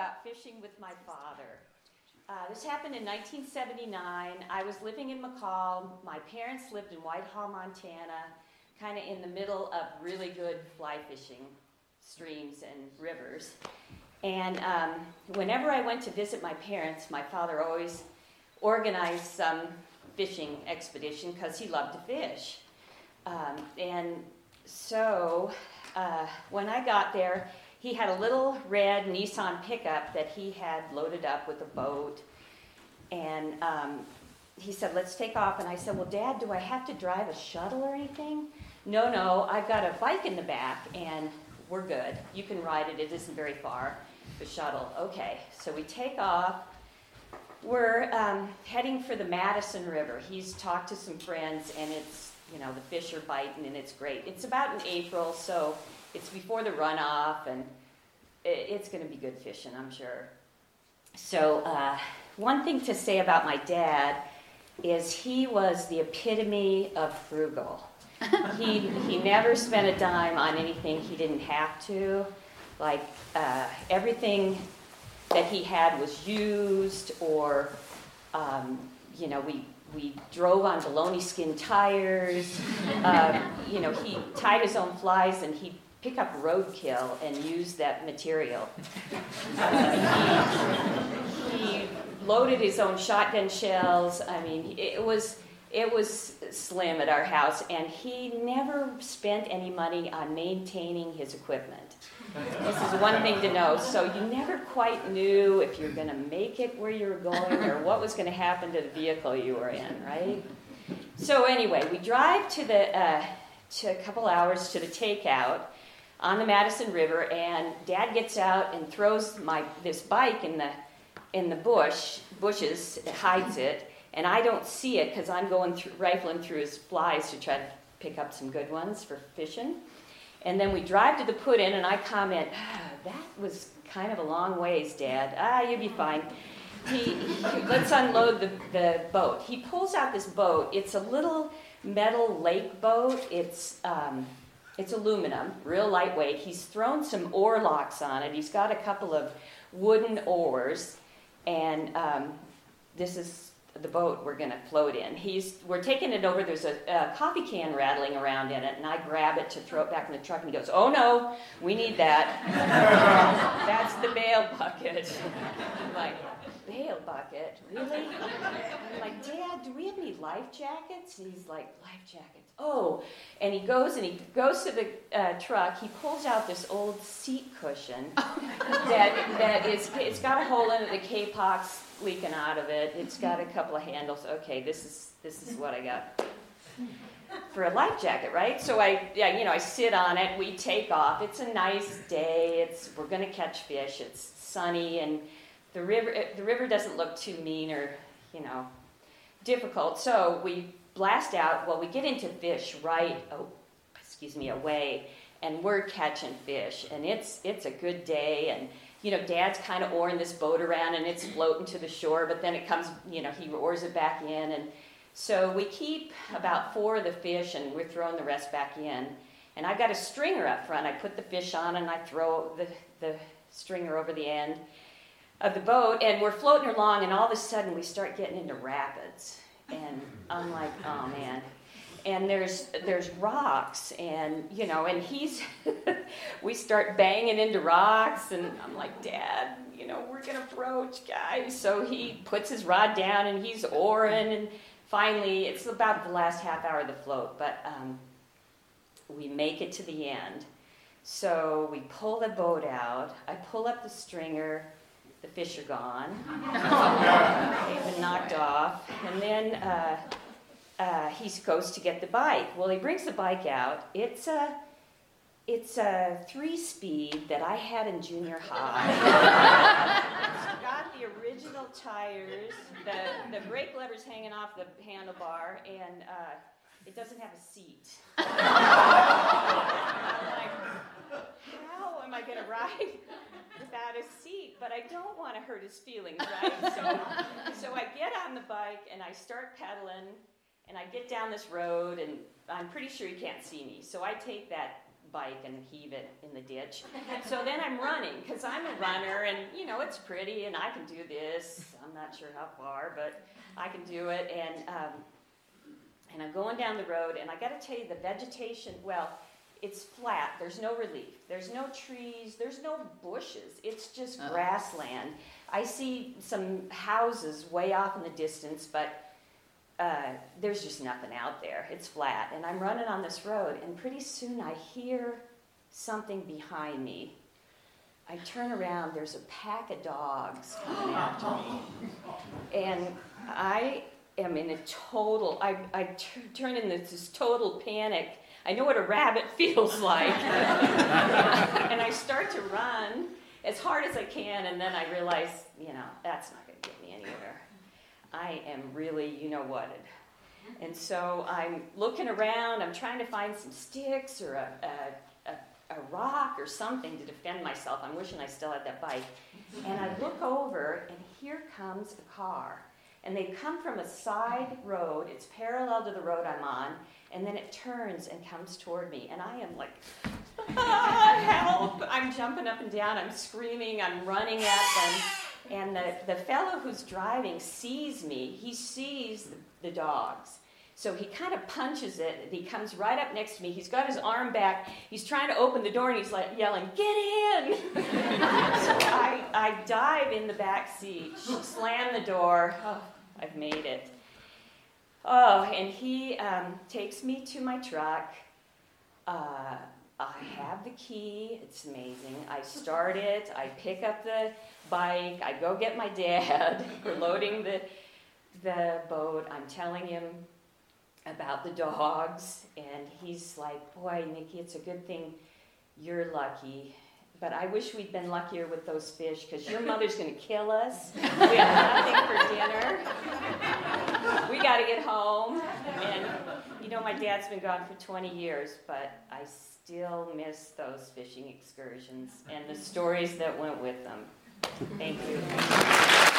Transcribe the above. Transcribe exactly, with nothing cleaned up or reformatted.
about fishing with my father. Uh, this happened in nineteen seventy-nine. I was living in McCall. My parents lived in Whitehall, Montana, kind of in the middle of really good fly fishing streams and rivers. And um, whenever I went to visit my parents, my father always organized some fishing expedition because he loved to fish. Um, and so uh, when I got there, he had a little red Nissan pickup that he had loaded up with a boat. And um, he said, let's take off. And I said, well, Dad, do I have to drive a shuttle or anything? No, no, I've got a bike in the back, and we're good. You can ride it. It isn't very far, the shuttle. Okay, so we take off. We're um, heading for the Madison River. He's talked to some friends, and it's, you know, the fish are biting, and it's great. It's about in April, so it's before the runoff, and it, it's going to be good fishing, I'm sure. So uh, one thing to say about my dad is he was the epitome of frugal. he he never spent a dime on anything he didn't have to. Like uh, everything that he had was used, or um, you know, we we drove on baloney skin tires. Uh, you know, he tied his own flies, and he'd pick up roadkill and use that material. Uh, he, he loaded his own shotgun shells. I mean, it was it was slim at our house, and he never spent any money on maintaining his equipment. This is one thing to know. So you never quite knew if you were going to make it where you were going or what was going to happen to the vehicle you were in, right? So anyway, we drive to the uh, to a couple hours to the takeout on the Madison River, and Dad gets out and throws my this bike in the in the bush bushes, hides it, and I don't see it because I'm going through, rifling through his flies to try to pick up some good ones for fishing. And then we drive to the put-in, and I comment, ah, that was kind of a long ways, Dad. Ah, you'll be fine. He, he, let's unload the, the boat. He pulls out this boat. It's a little metal lake boat. It's um, it's aluminum, real lightweight. He's thrown some oar locks on it. He's got a couple of wooden oars, and um, this is the boat we're going to float in. He's we're taking it over. There's a, a coffee can rattling around in it, and I grab it to throw it back in the truck, and he goes, oh no, we need that. That's the bail bucket. I'm like, bail bucket? Really? I'm like, Dad, do we have any life jackets? And he's like, life jackets. Oh, and he goes and he goes to the uh, truck. He pulls out this old seat cushion that that is it's got a hole in it. The K-Pox leaking out of it. It's got a couple of handles. Okay, this is this is what I got for a life jacket, right? So I, yeah, you know, I sit on it. We take off. It's a nice day. It's we're going to catch fish. It's sunny, and the river the river doesn't look too mean or, you know, difficult. So we blast out. Well, we get into fish right, oh, excuse me, away, and we're catching fish, and it's it's a good day, and you know, Dad's kind of oaring this boat around, and it's floating to the shore, but then it comes, you know, he oars it back in. And so we keep about four of the fish, and we're throwing the rest back in. And I've got a stringer up front. I put the fish on, and I throw the, the stringer over the end of the boat, and we're floating along, and all of a sudden we start getting into rapids. And I'm like, oh, man. And there's there's rocks, and, you know, and he's, we start banging into rocks, and I'm like, Dad, you know, we're going to broach, guys. So he puts his rod down, and he's oaring, and finally, it's about the last half hour of the float, but um, we make it to the end. So we pull the boat out. I pull up the stringer. The fish are gone. They've been knocked off. And then uh, uh, he goes to get the bike. Well, he brings the bike out. It's a, it's a three-speed that I had in junior high. It's got the original tires, the, the brake lever's hanging off the handlebar, and uh, it doesn't have a seat. I'm like, how am I going to ride without a seat? But I don't want to hurt his feelings, right? So, so I get on the bike, and I start pedaling, and I get down this road, and I'm pretty sure he can't see me. So I take that bike and heave it in the ditch. So then I'm running, because I'm a runner, and, you know, it's pretty, and I can do this. I'm not sure how far, but I can do it. And um, and I'm going down the road, and I got to tell you, the vegetation, well, it's flat. There's no relief. There's no trees. There's no bushes. It's just uh-huh. grassland. I see some houses way off in the distance, but uh, there's just nothing out there. It's flat. And I'm running on this road, and pretty soon I hear something behind me. I turn around. There's a pack of dogs coming after me. And I am in a total, I, I t- turn into this total panic. I know what a rabbit feels like. And I start to run as hard as I can, and then I realize, you know, that's not going to get me anywhere. I am really, you know what. And so I'm looking around. I'm trying to find some sticks or a, a, a, a rock or something to defend myself. I'm wishing I still had that bike. And I look over, and here comes a car. And they come from a side road. It's parallel to the road I'm on. And then it turns and comes toward me. And I am like, ah, help. I'm jumping up and down. I'm screaming. I'm running at them. And the, the fellow who's driving sees me. He sees the, the dogs. So he kind of punches it. And he comes right up next to me. He's got his arm back. He's trying to open the door. And he's like yelling, get in. So I, I dive in the back seat. Slam the door. Oh, I've made it. Oh, and he um, takes me to my truck. Uh, I have the key. It's amazing. I start it. I pick up the bike. I go get my dad. We're loading the, the boat. I'm telling him about the dogs. And he's like, boy, Nikki, it's a good thing you're lucky. But I wish we'd been luckier with those fish, because your mother's going to kill us. We have nothing for dinner. We got to get home. And, you know, my dad's been gone for twenty years, but I still miss those fishing excursions and the stories that went with them. Thank you.